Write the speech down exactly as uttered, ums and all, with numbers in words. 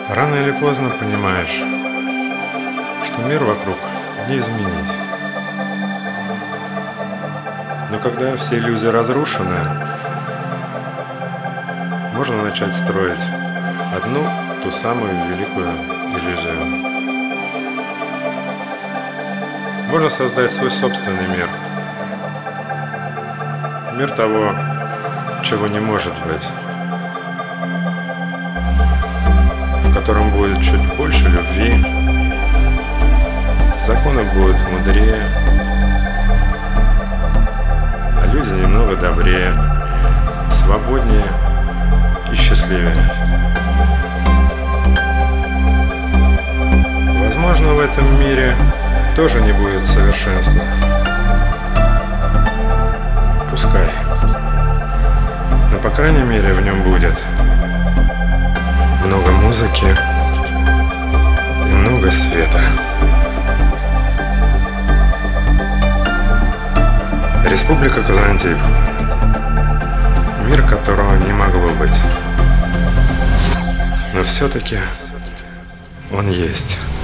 Рано или поздно понимаешь, что мир вокруг не изменить. Но когда все иллюзии разрушены, можно начать строить одну, ту самую великую иллюзию. Можно создать свой собственный мир. Мир того, чего не может быть. В котором будет чуть больше любви, законы будут мудрее, а люди немного добрее, свободнее и счастливее. Возможно, в этом мире тоже не будет совершенства. Пускай. Но, по крайней мере, в нем будет много музыки и много света. Республика Казантип. Мир, которого не могло быть. Но все-таки он есть.